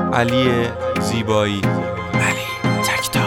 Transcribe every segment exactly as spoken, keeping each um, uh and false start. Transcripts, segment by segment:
علی زیبایی. علی تکتا.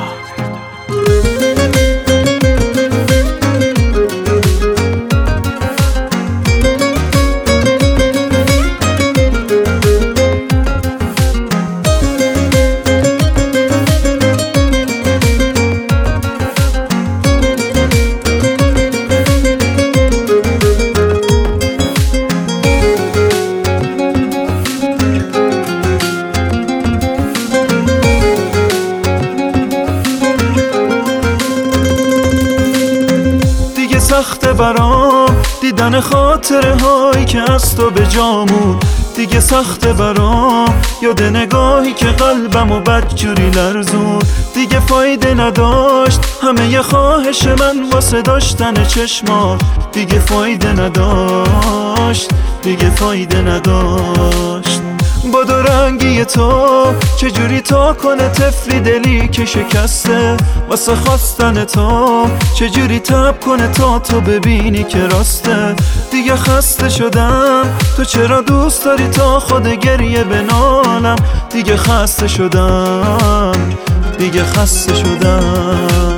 سخته برام دیدن خاطره هایی که از تو به جامون. دیگه سخته برام یاد نگاهی که قلبم و بدجوری لرزون. دیگه فایده نداشت همه ی خواهش من واسه داشتن چشمات. دیگه فایده نداشت، دیگه فایده نداشت. با دو رنگی تو چجوری تا کنه طفلی دلی که شکسته واسه خواستن تو؟ چجوری تب کنه تا تو ببینی که راسته؟ دیگه خسته شدم، تو چرا دوست داری تا خود گریه بنالم؟ دیگه خسته شدم، دیگه خسته شدم.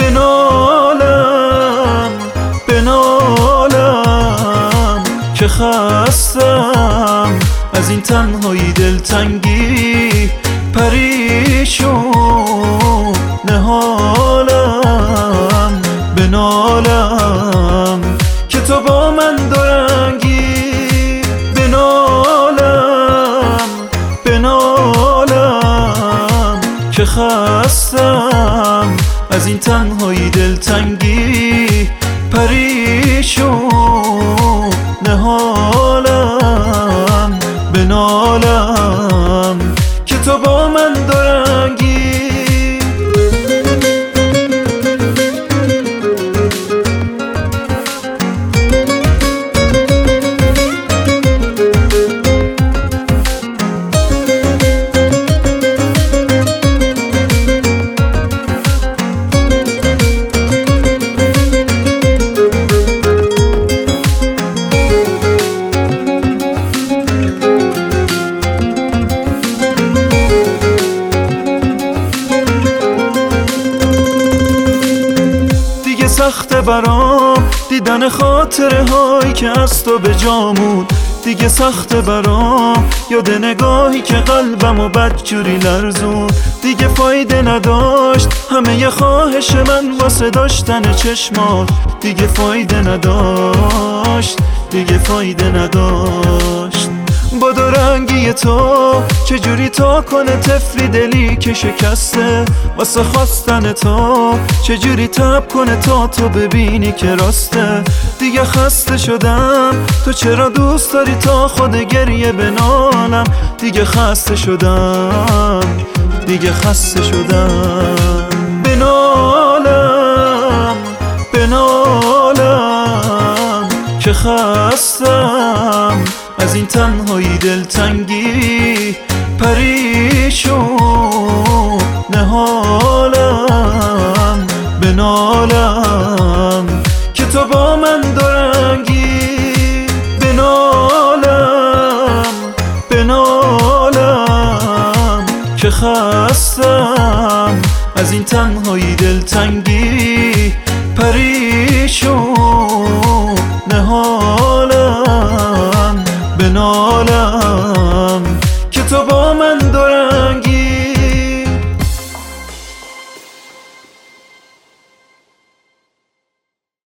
بنالم بنالم که خستم از این تنهایی دلتنگی، پریشون نهالم. بنالم که تو با من دورنگی. بنالم بنالم که خستم از این تنهایی دلتنگی، پریشون نهالم. بنالم که تو با من دورنگی. سخته برام دیدن خاطره هایی که از تو به جامون. دیگه سخته برام یاد نگاهی که قلبم و بدجوری لرزون. دیگه فایده نداشت همه ی خواهش من واسه داشتن چشمات. دیگه فایده نداشت، دیگه فایده نداشت. با دو رنگی تو چجوری تا کنه طفلی دلی که شکسته واسه خواستن تو؟ چجوری تب کنه تا تو ببینی که راسته؟ دیگه خسته شدم، تو چرا دوست داری تا خود گریه بنالم؟ دیگه خسته شدم، دیگه خسته شدم. بنالم بنالم که خستم از این تنهایی دلتنگی، پریشون نهالم. بنالم که تو با من دورنگی. بنالم بنالم که خستم از این تنهایی دلتنگی، پریشون نهالم. بنالم که تو با من دورنگی.